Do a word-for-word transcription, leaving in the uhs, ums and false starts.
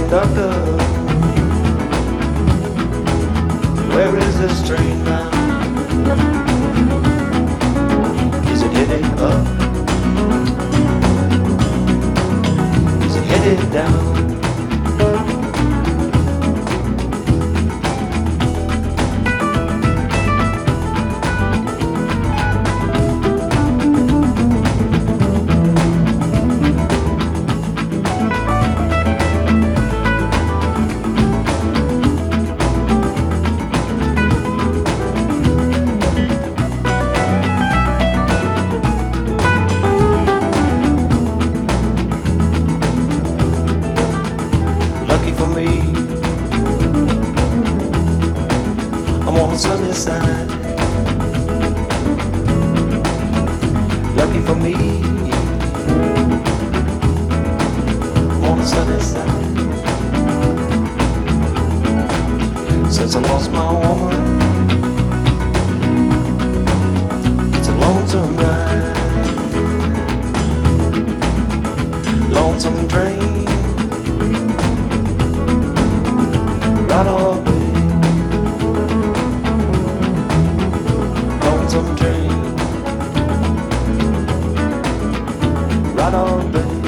doctor, where is this train bound? Is it headed up? Is it headed down? Lucky for me, I'm on the sunny side. Lucky for me, I'm on the sunny side. Since I lost my woman, it's a lonesome ride, lonesome train. Right on, babe. Lonesome train. Right on, babe.